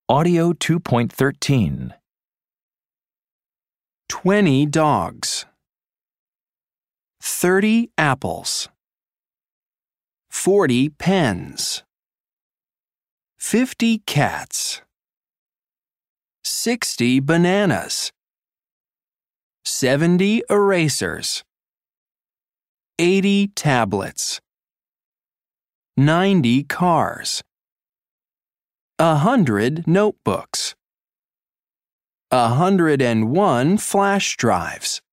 Audio 2.13. 20 dogs. 30 apples. 40 pens. 50 cats. 60 bananas. 70 erasers. 80 tablets. 90 cars. 100 notebooks. 101 flash drives.